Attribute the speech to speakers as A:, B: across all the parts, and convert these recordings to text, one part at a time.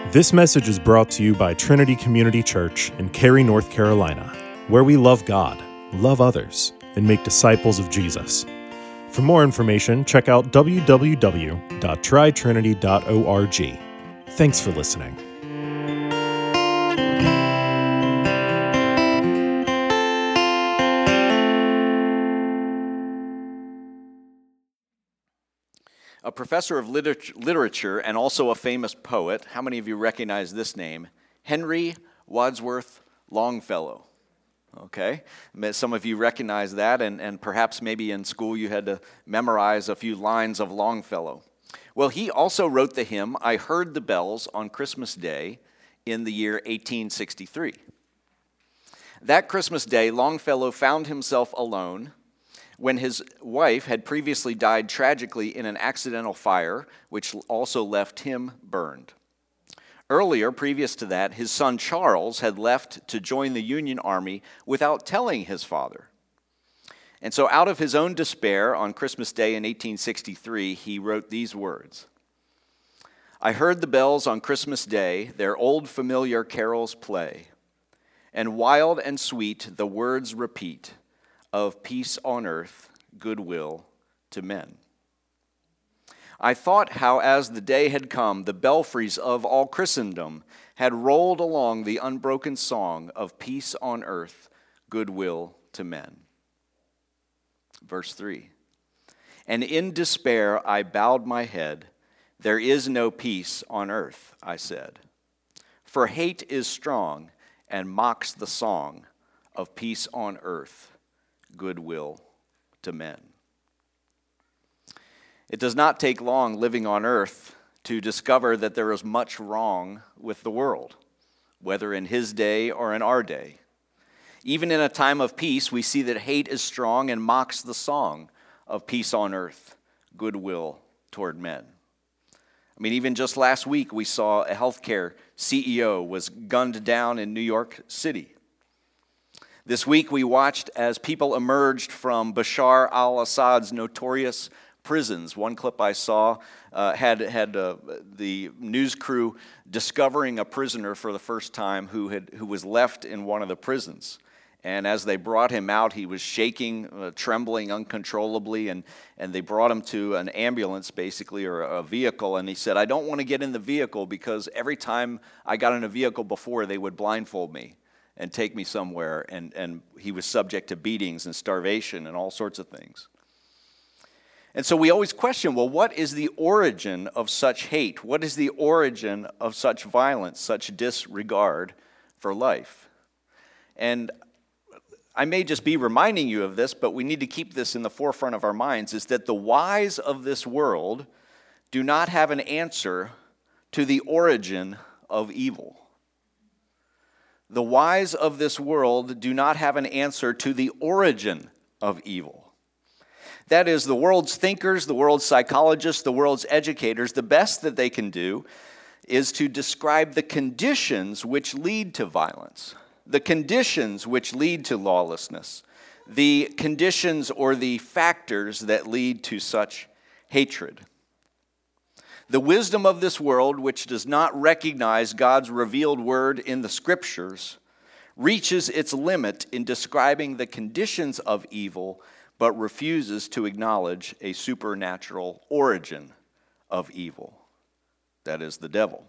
A: This message is brought to you by Trinity Community Church in Cary, North Carolina, where we love God, love others, and make disciples of Jesus. For more information, check out www.tritrinity.org. Thanks for listening.
B: A professor of literature and also a famous poet. How many of you recognize this name? Henry Wadsworth Longfellow. Okay, some of you recognize that, and perhaps maybe in school you had to memorize a few lines of Longfellow. Well, he also wrote the hymn, "I Heard the Bells on Christmas Day" in the year 1863. That Christmas day, Longfellow found himself alone when his wife had previously died tragically in an accidental fire, which also left him burned. Earlier, previous to that, his son Charles had left to join the Union Army without telling his father. And so out of his own despair, on Christmas Day in 1863, he wrote these words: "I heard the bells on Christmas Day, their old familiar carols play, and wild and sweet the words repeat, of peace on earth, goodwill to men. I thought how as the day had come, the belfries of all Christendom had rolled along the unbroken song of peace on earth, goodwill to men." Verse 3, "And in despair I bowed my head, there is no peace on earth, I said. For hate is strong and mocks the song of peace on earth, goodwill to men." It does not take long living on earth to discover that there is much wrong with the world, whether in his day or in our day. Even in a time of peace, we see that hate is strong and mocks the song of peace on earth, goodwill toward men. I mean, even just last week, we saw a healthcare CEO was gunned down in New York City. This week, we watched as people emerged from Bashar al-Assad's notorious prisons. One clip I saw had the news crew discovering a prisoner for the first time who was left in one of the prisons. And as they brought him out, he was shaking, trembling uncontrollably, and they brought him to an ambulance, basically, or a vehicle, and he said, "I don't want to get in the vehicle because every time I got in a vehicle before, they would blindfold me and take me somewhere," and he was subject to beatings and starvation and all sorts of things. And so we always question, well, what is the origin of such hate? What is the origin of such violence, such disregard for life? And I may just be reminding you of this, but we need to keep this in the forefront of our minds, is that the wise of this world do not have an answer to the origin of evil. The wise of this world do not have an answer to the origin of evil. That is, the world's thinkers, the world's psychologists, the world's educators, the best that they can do is to describe the conditions which lead to violence, the conditions which lead to lawlessness, the conditions or the factors that lead to such hatred. The wisdom of this world, which does not recognize God's revealed word in the Scriptures, reaches its limit in describing the conditions of evil, but refuses to acknowledge a supernatural origin of evil. That is the devil.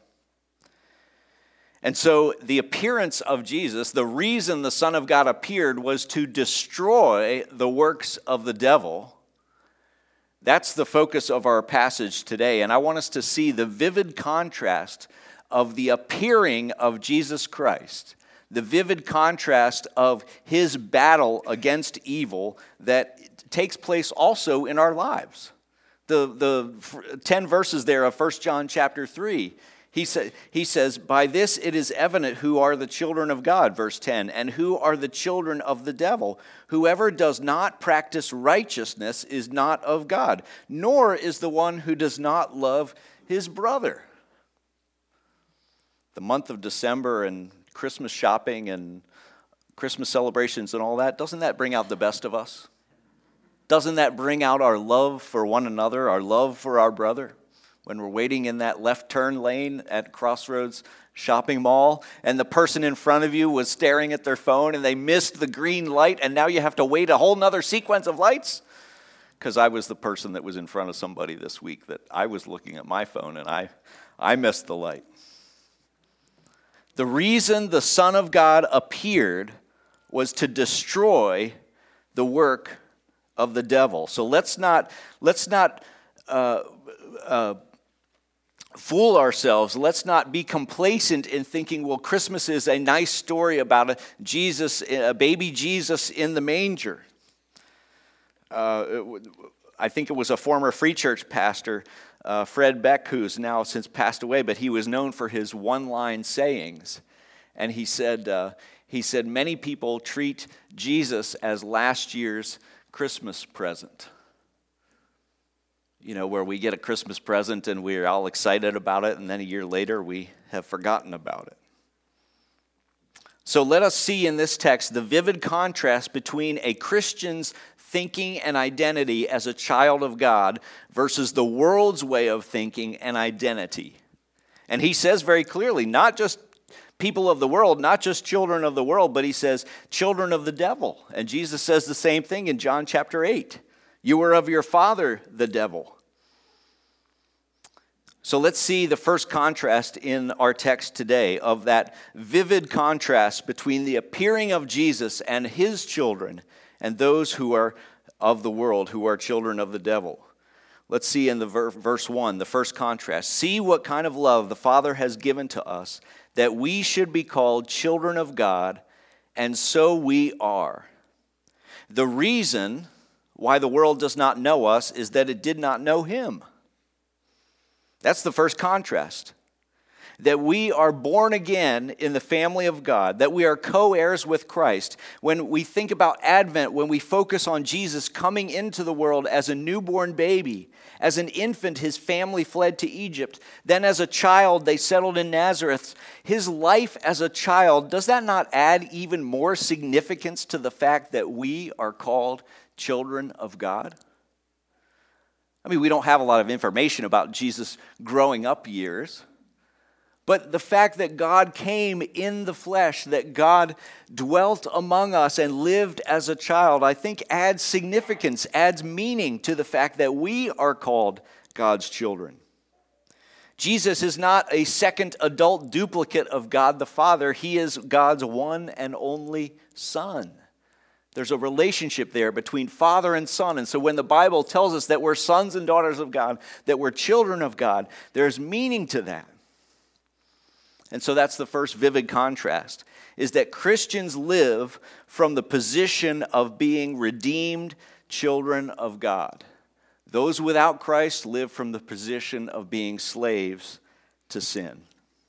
B: And so the appearance of Jesus, the reason the Son of God appeared was to destroy the works of the devil. That's the focus of our passage today, and I want us to see the vivid contrast of the appearing of Jesus Christ, the vivid contrast of his battle against evil that takes place also in our lives. The 10 verses there of 1 John chapter 3, he says, "By this it is evident who are the children of God," verse 10, "and who are the children of the devil. Whoever does not practice righteousness is not of God, nor is the one who does not love his brother." The month of December and Christmas shopping and Christmas celebrations and all that, doesn't that bring out the best of us? Doesn't that bring out our love for one another, our love for our brother? when we're waiting in that left turn lane at Crossroads Shopping Mall, and the person in front of you was staring at their phone and they missed the green light, and now you have to wait a whole nother sequence of lights? Because I was the person that was in front of somebody this week that I was looking at my phone and I missed the light. The reason the Son of God appeared was to destroy the work of the devil. So let's not fool ourselves. Let's not be complacent in thinking, well, Christmas is a nice story about a baby Jesus in the manger. I think it was a former Free Church pastor, Fred Beck, who's now since passed away, but he was known for his one-line sayings. And he said, many people treat Jesus as last year's Christmas present. You know, where we get a Christmas present and we're all excited about it, and then a year later we have forgotten about it. So let us see in this text the vivid contrast between a Christian's thinking and identity as a child of God versus the world's way of thinking and identity. And he says very clearly, not just people of the world, not just children of the world, but he says children of the devil. And Jesus says the same thing in John chapter 8. You are of your father, the devil. So let's see the first contrast in our text today of that vivid contrast between the appearing of Jesus and his children and those who are of the world, who are children of the devil. Let's see in the verse 1, the first contrast. See what kind of love the Father has given to us, that we should be called children of God, and so we are. The reason why the world does not know us is that it did not know him. That's the first contrast. That we are born again in the family of God, that we are co-heirs with Christ. When we think about Advent, when we focus on Jesus coming into the world as a newborn baby, as an infant, his family fled to Egypt. Then as a child, they settled in Nazareth. His life as a child, does that not add even more significance to the fact that we are called children of God? I mean, we don't have a lot of information about Jesus' growing up years. But the fact that God came in the flesh, that God dwelt among us and lived as a child, I think adds significance, adds meaning to the fact that we are called God's children. Jesus is not a second adult duplicate of God the Father. He is God's one and only Son. There's a relationship there between Father and Son. And so when the Bible tells us that we're sons and daughters of God, that we're children of God, there's meaning to that. And so that's the first vivid contrast, is that Christians live from the position of being redeemed children of God. Those without Christ live from the position of being slaves to sin.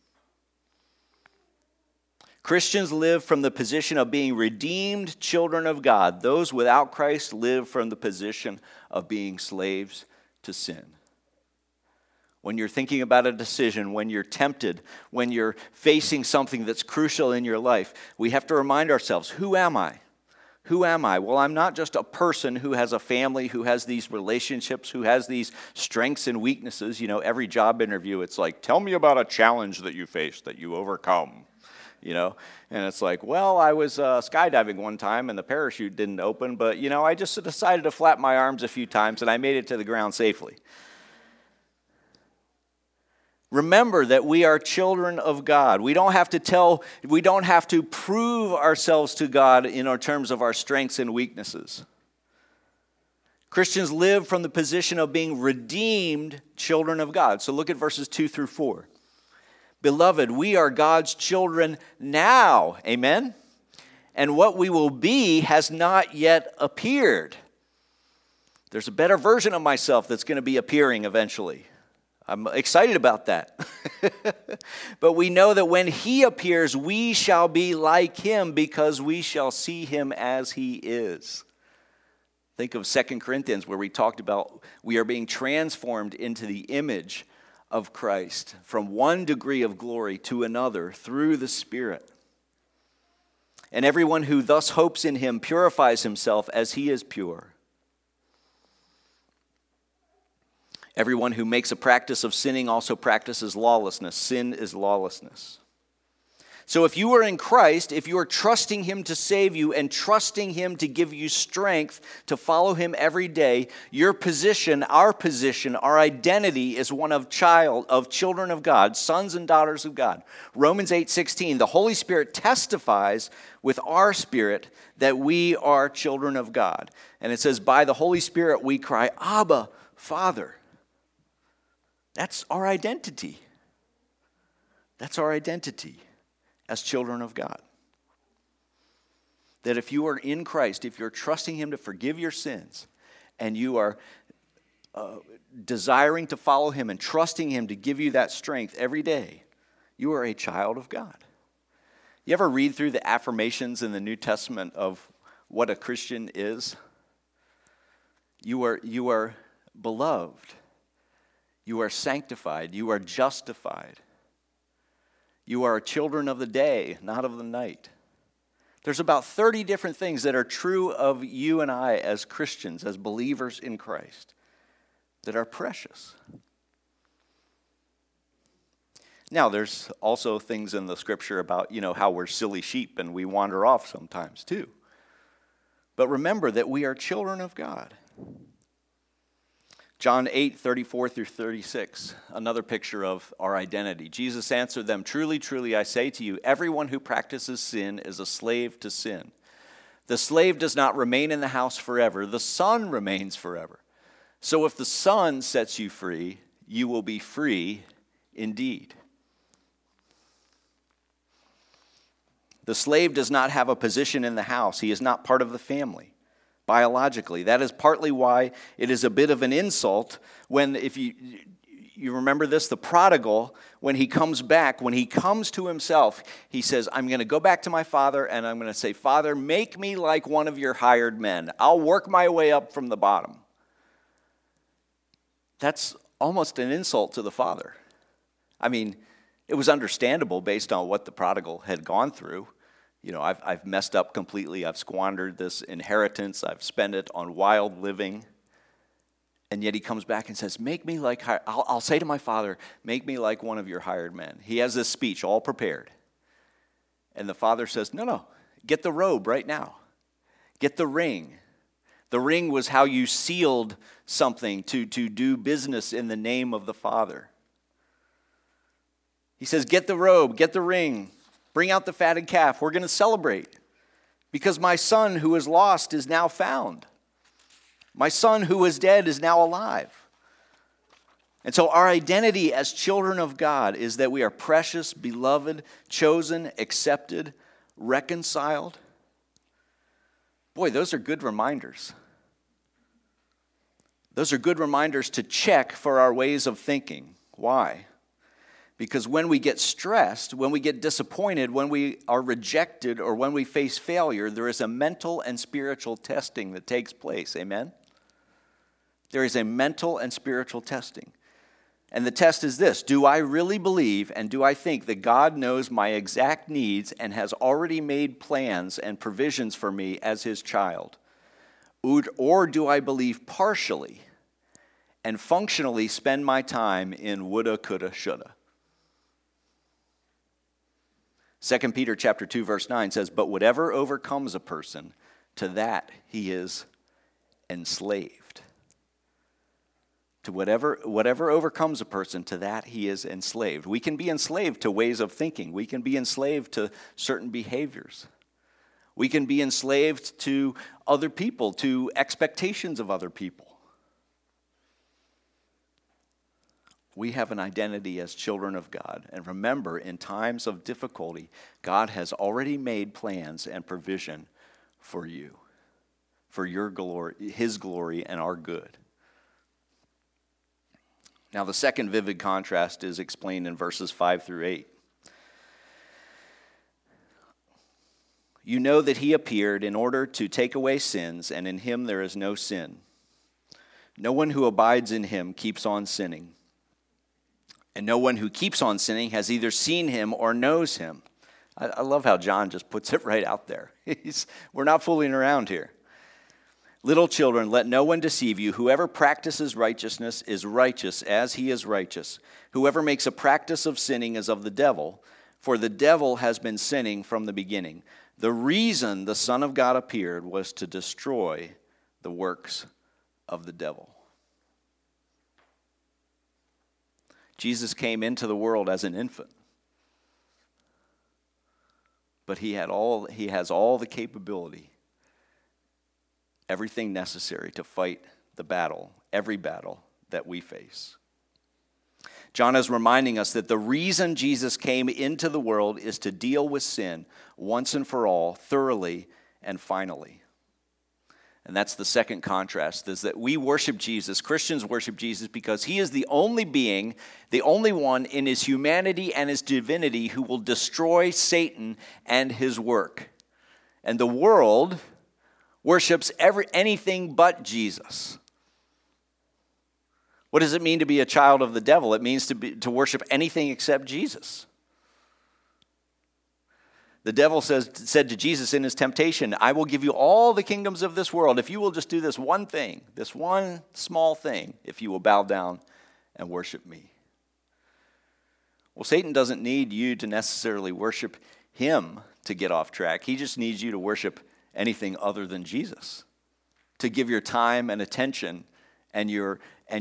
B: Christians live from the position of being redeemed children of God. Those without Christ live from the position of being slaves to sin. When you're thinking about a decision, when you're tempted, when you're facing something that's crucial in your life, we have to remind ourselves, who am I? Who am I? Well, I'm not just a person who has a family, who has these relationships, who has these strengths and weaknesses. You know, every job interview, it's like, tell me about a challenge that you faced, that you overcome. You know, and it's like, well, I was skydiving one time and the parachute didn't open, but, you know, I just decided to flap my arms a few times and I made it to the ground safely. Remember that we are children of God. We don't have to prove ourselves to God in our terms of our strengths and weaknesses. Christians live from the position of being redeemed children of God. So look at verses 2 through 4. Beloved, we are God's children now. Amen? And what we will be has not yet appeared. There's a better version of myself that's going to be appearing eventually. I'm excited about that. But we know that when he appears, we shall be like him because we shall see him as he is. Think of 2 Corinthians where we talked about we are being transformed into the image of Christ from one degree of glory to another through the Spirit. And everyone who thus hopes in him purifies himself as he is pure. Everyone who makes a practice of sinning also practices lawlessness. Sin is lawlessness. So if you are in Christ, if you are trusting him to save you and trusting him to give you strength to follow him every day, your position, our identity is one of children of God, sons and daughters of God. Romans 8:16, the Holy Spirit testifies with our spirit that we are children of God. And it says, by the Holy Spirit we cry, Abba, Father. That's our identity. That's our identity as children of God. That if you are in Christ, if you're trusting him to forgive your sins, and you are desiring to follow him and trusting him to give you that strength every day, you are a child of God. You ever read through the affirmations in the New Testament of what a Christian is? You are beloved. You are sanctified. You are justified. You are children of the day, not of the night. There's about 30 different things that are true of you and I as Christians, as believers in Christ, that are precious. Now, there's also things in the scripture about, how we're silly sheep and we wander off sometimes too. But remember that we are children of God. John 8:34 through 36, another picture of our identity. Jesus answered them, truly, truly, I say to you, everyone who practices sin is a slave to sin. The slave does not remain in the house forever. The Son remains forever. So if the Son sets you free, you will be free indeed. The slave does not have a position in the house. He is not part of the family. Biologically. That is partly why it is a bit of an insult when, if you remember this, the prodigal, when he comes back, when he comes to himself, he says, I'm going to go back to my father and I'm going to say, Father, make me like one of your hired men. I'll work my way up from the bottom. That's almost an insult to the father. I mean, it was understandable based on what the prodigal had gone through. I've messed up completely. I've squandered this inheritance. I've spent it on wild living. And yet he comes back and says, make me like, I'll say to my father, make me like one of your hired men. He has this speech all prepared. And the father says, no, get the robe right now. Get the ring. The ring was how you sealed something to do business in the name of the Father. He says, get the robe, get the ring. Bring out the fatted calf. We're going to celebrate because my son who was lost is now found. My son who was dead is now alive. And so our identity as children of God is that we are precious, beloved, chosen, accepted, reconciled. Boy, those are good reminders. Those are good reminders to check for our ways of thinking. Why? Because when we get stressed, when we get disappointed, when we are rejected, or when we face failure, there is a mental and spiritual testing that takes place. Amen? There is a mental and spiritual testing. And the test is this: do I really believe and do I think that God knows my exact needs and has already made plans and provisions for me as his child? Or do I believe partially and functionally spend my time in woulda, coulda, shoulda? 2 Peter chapter 2, verse 9 says, but whatever overcomes a person, to that he is enslaved. To whatever overcomes a person, to that he is enslaved. We can be enslaved to ways of thinking. We can be enslaved to certain behaviors. We can be enslaved to other people, to expectations of other people. We have an identity as children of God. And remember, in times of difficulty, God has already made plans and provision for you, for your glory, his glory, and our good. Now, the second vivid contrast is explained in verses 5 through 8. You know that he appeared in order to take away sins, and in him there is no sin. No one who abides in him keeps on sinning. And no one who keeps on sinning has either seen him or knows him. I love how John just puts it right out there. We're not fooling around here. Little children, let no one deceive you. Whoever practices righteousness is righteous as he is righteous. Whoever makes a practice of sinning is of the devil, for the devil has been sinning from the beginning. The reason the Son of God appeared was to destroy the works of the devil. Jesus came into the world as an infant, but he has all the capability, everything necessary to fight the battle, every battle that we face. John is reminding us that the reason Jesus came into the world is to deal with sin once and for all, thoroughly and finally. And that's the second contrast, is that we worship Jesus, Christians worship Jesus, because he is the only being, the only one in his humanity and his divinity who will destroy Satan and his work. And the world worships anything but Jesus. What does it mean to be a child of the devil? It means to worship anything except Jesus. The devil said to Jesus in his temptation, I will give you all the kingdoms of this world if you will just do this one thing, this one small thing, if you will bow down and worship me. Well, Satan doesn't need you to necessarily worship him to get off track. He just needs you to worship anything other than Jesus, to give your time and attention and your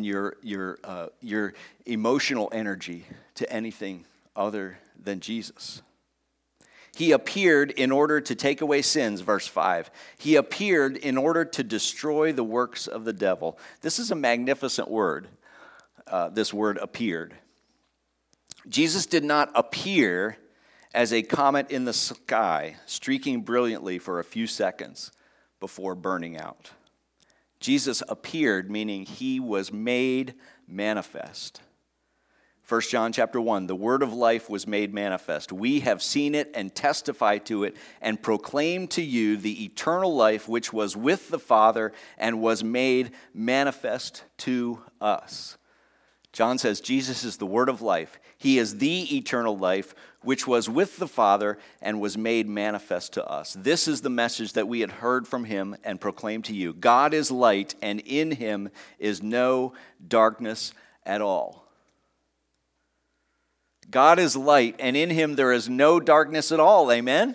B: emotional energy to anything other than Jesus. He appeared in order to take away sins, verse 5. He appeared in order to destroy the works of the devil. This is a magnificent word, this word appeared. Jesus did not appear as a comet in the sky, streaking brilliantly for a few seconds before burning out. Jesus appeared, meaning he was made manifest. 1 John chapter 1, the word of life was made manifest. We have seen it and testify to it and proclaim to you the eternal life which was with the Father and was made manifest to us. John says Jesus is the word of life. He is the eternal life which was with the Father and was made manifest to us. This is the message that we had heard from him and proclaimed to you. God is light, and in him is no darkness at all. God is light, and in him there is no darkness at all. Amen?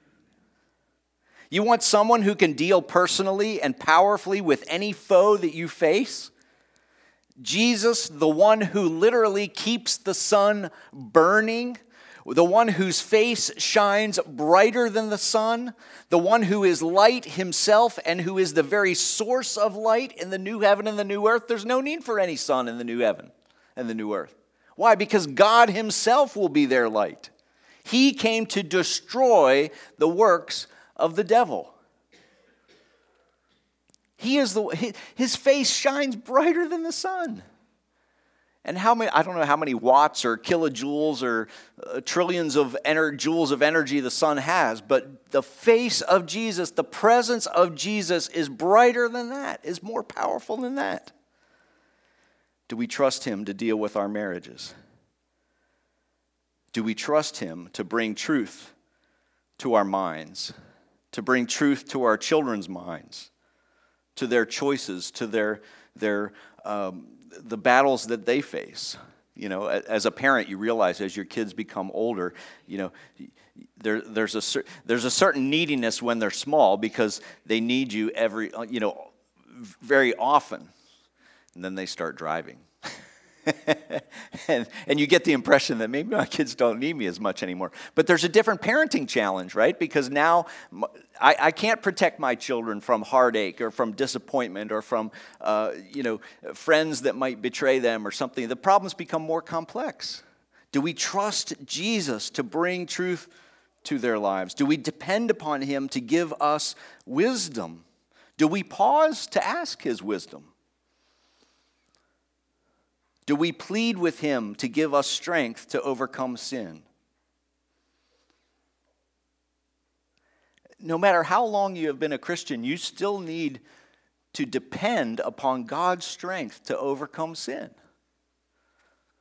B: You want someone who can deal personally and powerfully with any foe that you face? Jesus, the one who literally keeps the sun burning, the one whose face shines brighter than the sun, the one who is light himself and who is the very source of light in the new heaven and the new earth. There's no need for any sun in the new heaven and the new earth. Why? Because God himself will be their light. He came to destroy the works of the devil. His face shines brighter than the sun. And I don't know how many watts or kilojoules or trillions of joules of energy the sun has, but the face of Jesus, the presence of Jesus is brighter than that, is more powerful than that. Do we trust him to deal with our marriages? Do we trust him to bring truth to our minds, to bring truth to our children's minds, to their choices, to the battles that they face? You know, as a parent, you realize as your kids become older, you know, there's a certain neediness when they're small because they need you very often, and then they start driving. and you get the impression that maybe my kids don't need me as much anymore. But there's a different parenting challenge, right? Because now I can't protect my children from heartache or from disappointment or from friends that might betray them or something. The problems become more complex. Do we trust Jesus to bring truth to their lives? Do we depend upon him to give us wisdom? Do we pause to ask his wisdom? Do we plead with him to give us strength to overcome sin? No matter how long you have been a Christian, you still need to depend upon God's strength to overcome sin.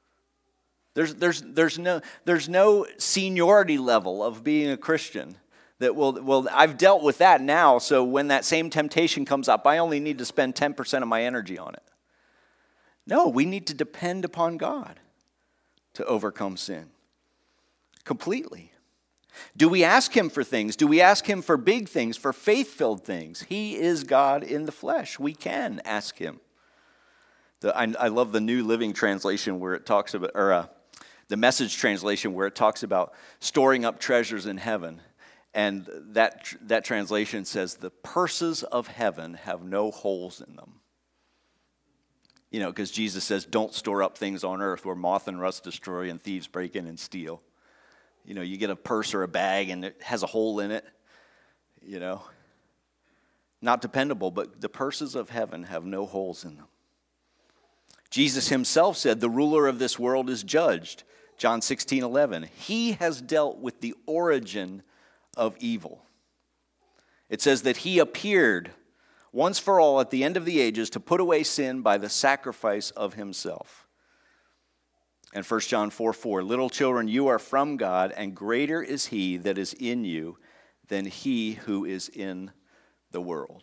B: There's no seniority level of being a Christian That, well, I've dealt with that now, so when that same temptation comes up, I only need to spend 10% of my energy on it. No, we need to depend upon God to overcome sin completely. Do we ask him for things? Do we ask him for big things, for faith-filled things? He is God in the flesh. We can ask him. I love the New Living Translation where it talks about, or the Message translation where it talks about storing up treasures in heaven. And that translation says, the purses of heaven have no holes in them. You know, because Jesus says, don't store up things on earth where moth and rust destroy and thieves break in and steal. You know, you get a purse or a bag and it has a hole in it, you know. Not dependable, but the purses of heaven have no holes in them. Jesus himself said, the ruler of this world is judged. John 16:11. He has dealt with the origin of evil. It says that he appeared once for all at the end of the ages to put away sin by the sacrifice of himself. And 1 John 4:4, little children, you are from God, and greater is he that is in you than he who is in the world.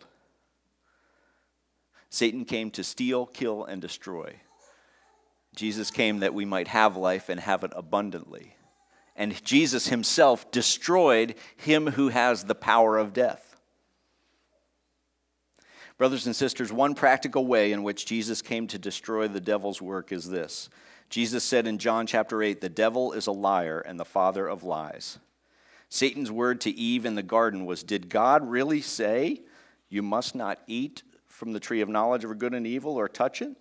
B: Satan came to steal, kill, and destroy. Jesus came that we might have life and have it abundantly. And Jesus himself destroyed him who has the power of death. Brothers and sisters, one practical way in which Jesus came to destroy the devil's work is this. Jesus said in John chapter 8, the devil is a liar and the father of lies. Satan's word to Eve in the garden was, did God really say you must not eat from the tree of knowledge of good and evil or touch it?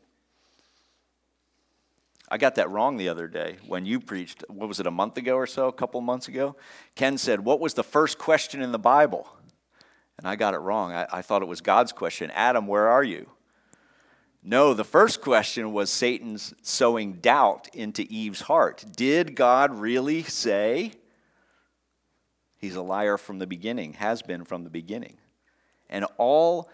B: I got that wrong the other day when you preached, what was it, a month ago or so, a couple months ago? Ken said, what was the first question in the Bible? And I got it wrong. I thought it was God's question. Adam, where are you? No, the first question was Satan's sowing doubt into Eve's heart. Did God really say? He's a liar from the beginning, has been from the beginning. And all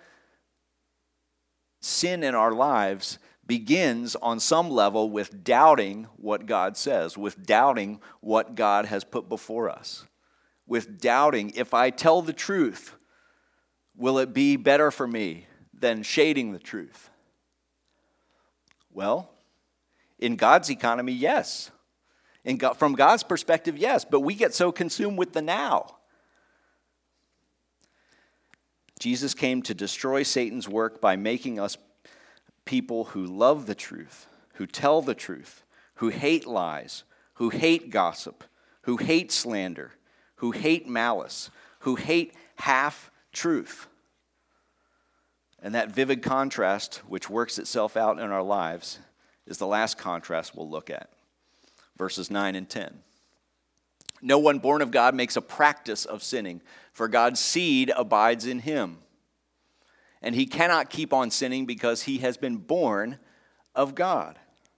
B: sin in our lives begins on some level with doubting what God says, with doubting what God has put before us, with doubting, if I tell the truth, will it be better for me than shading the truth? Well, in God's economy, yes. From God's perspective, yes, but we get so consumed with the now. Jesus came to destroy Satan's work by making us people who love the truth, who tell the truth, who hate lies, who hate gossip, who hate slander, who hate malice, who hate half-truth. And that vivid contrast, which works itself out in our lives, is the last contrast we'll look at. Verses 9 and 10. No one born of God makes a practice of sinning, for God's seed abides in him. And he cannot keep on sinning because he has been born of God.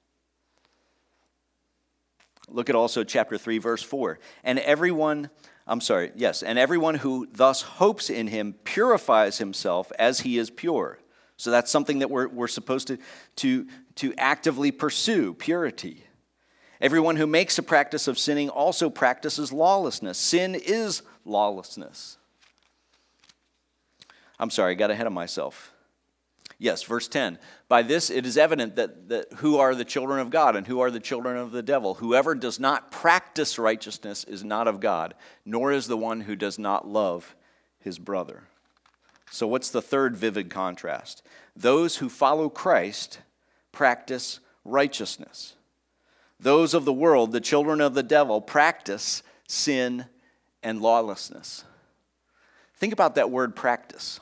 B: Look at also chapter 3, verse 4. And everyone who thus hopes in him purifies himself as he is pure. So that's something that we're supposed to actively pursue, purity. Everyone who makes a practice of sinning also practices lawlessness. Sin is lawlessness. I'm sorry, I got ahead of myself. Yes, verse 10. By this it is evident that who are the children of God and who are the children of the devil. Whoever does not practice righteousness is not of God, nor is the one who does not love his brother. So what's the third vivid contrast? Those who follow Christ practice righteousness. Those of the world, the children of the devil, practice sin and lawlessness. Think about that word practice.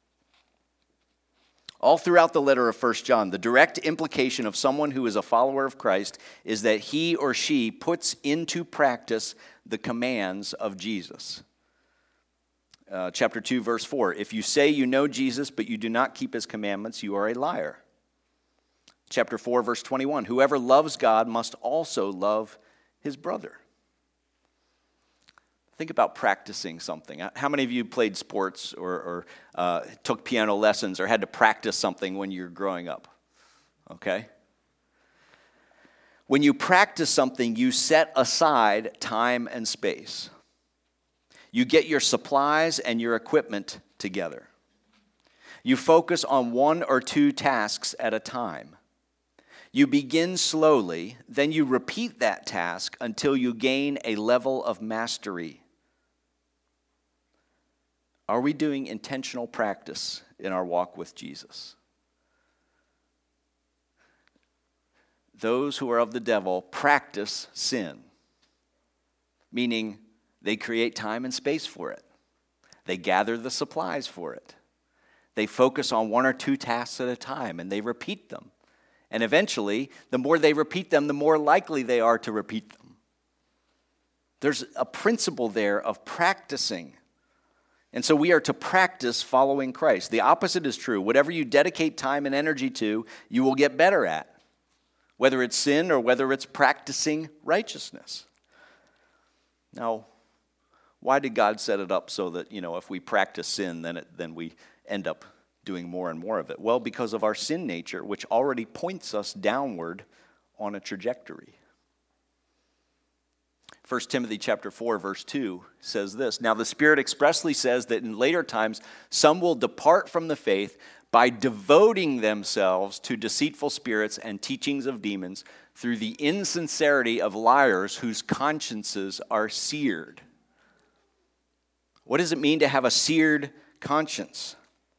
B: All throughout the letter of 1 John, the direct implication of someone who is a follower of Christ is that he or she puts into practice the commands of Jesus. Chapter 2, verse 4, if you say you know Jesus, but you do not keep his commandments, you are a liar. Chapter 4, verse 21, whoever loves God must also love his brother. Think about practicing something. How many of you played sports or took piano lessons or had to practice something when you were growing up? Okay? When you practice something, you set aside time and space. You get your supplies and your equipment together. You focus on one or two tasks at a time. You begin slowly, then you repeat that task until you gain a level of mastery. Are we doing intentional practice in our walk with Jesus? Those who are of the devil practice sin, meaning they create time and space for it. They gather the supplies for it. They focus on one or two tasks at a time, and they repeat them. And eventually, the more they repeat them, the more likely they are to repeat them. There's a principle there of practicing. And so we are to practice following Christ. The opposite is true. Whatever you dedicate time and energy to, you will get better at, whether it's sin or whether it's practicing righteousness. Now, why did God set it up so that, if we practice sin, then we end up doing more and more of it? Well, because of our sin nature, which already points us downward on a trajectory. 1 Timothy chapter 4, verse 2 says this, "Now the Spirit expressly says that in later times some will depart from the faith by devoting themselves to deceitful spirits and teachings of demons through the insincerity of liars whose consciences are seared." What does it mean to have a seared conscience?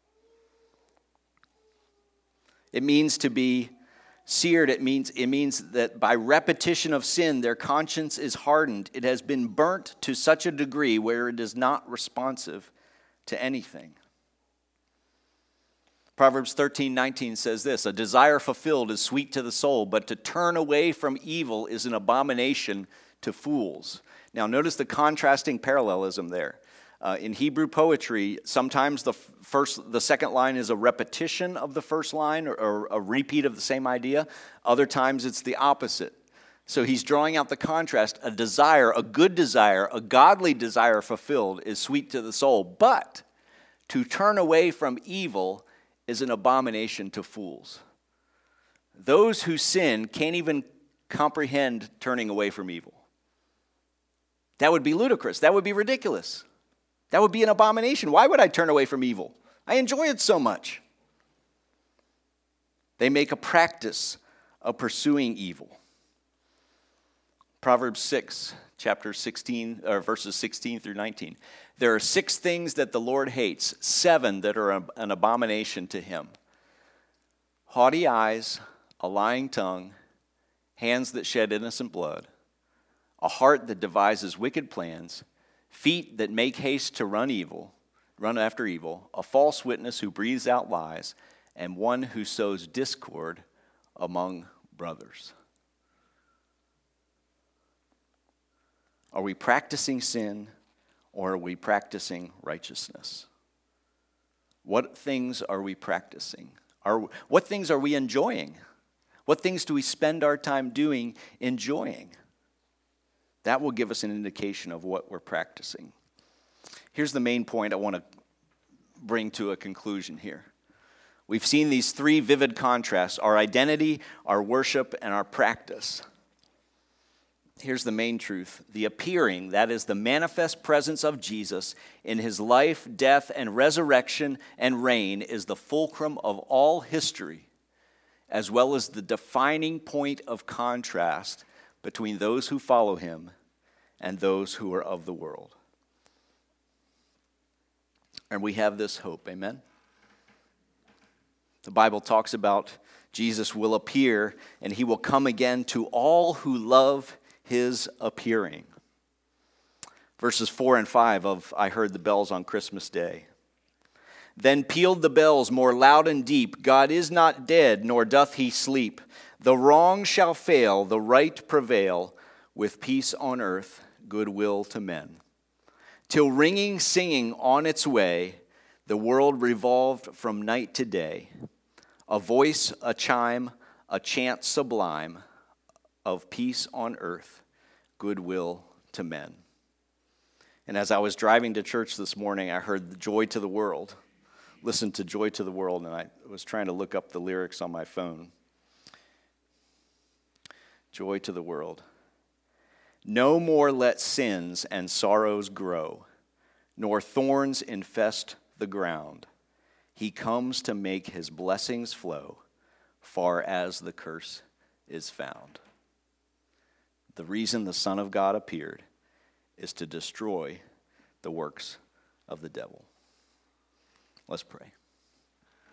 B: It means to be seared. It means that by repetition of sin, their conscience is hardened. It has been burnt to such a degree where it is not responsive to anything. Proverbs 13:19 says this, "A desire fulfilled is sweet to the soul, but to turn away from evil is an abomination to fools." Now notice the contrasting parallelism there. In Hebrew poetry, sometimes the second line is a repetition of the first line or a repeat of the same idea. Other times it's the opposite. So he's drawing out the contrast. A desire, a good desire, a godly desire fulfilled is sweet to the soul, but to turn away from evil is an abomination to fools. Those who sin can't even comprehend turning away from evil. That would be ludicrous. That would be ridiculous. That would be an abomination. Why would I turn away from evil? I enjoy it so much. They make a practice of pursuing evil. Proverbs 6, chapter 16, or verses 16 through 19. "There are 6 things that the Lord hates, 7 that are an abomination to him: haughty eyes, a lying tongue, hands that shed innocent blood, a heart that devises wicked plans, feet that make haste to run after evil, a false witness who breathes out lies, and one who sows discord among brothers." Are we practicing sin or are we practicing righteousness? What things are we practicing? What things are we enjoying? What things do we spend our time doing, enjoying? That will give us an indication of what we're practicing. Here's the main point I want to bring to a conclusion here. We've seen these 3 vivid contrasts: our identity, our worship, and our practice. Here's the main truth. The appearing, that is the manifest presence of Jesus in his life, death, and resurrection and reign, is the fulcrum of all history, as well as the defining point of contrast between those who follow him and those who are of the world. And we have this hope, amen? The Bible talks about Jesus will appear and he will come again to all who love his appearing. Verses 4 and 5 of "I Heard the Bells on Christmas Day." "Then pealed the bells more loud and deep, God is not dead, nor doth he sleep. The wrong shall fail, the right prevail, with peace on earth, goodwill to men. Till ringing, singing on its way, the world revolved from night to day. A voice, a chime, a chant sublime, of peace on earth, goodwill to men." And as I was driving to church this morning, I heard "Joy to the World." Listened to "Joy to the World," and I was trying to look up the lyrics on my phone. Joy to the world. "No more let sins and sorrows grow. nor thorns infest the ground. He comes to make his blessings flow far as the curse is found. The reason the Son of God appeared is to destroy the works of the devil. Let's pray.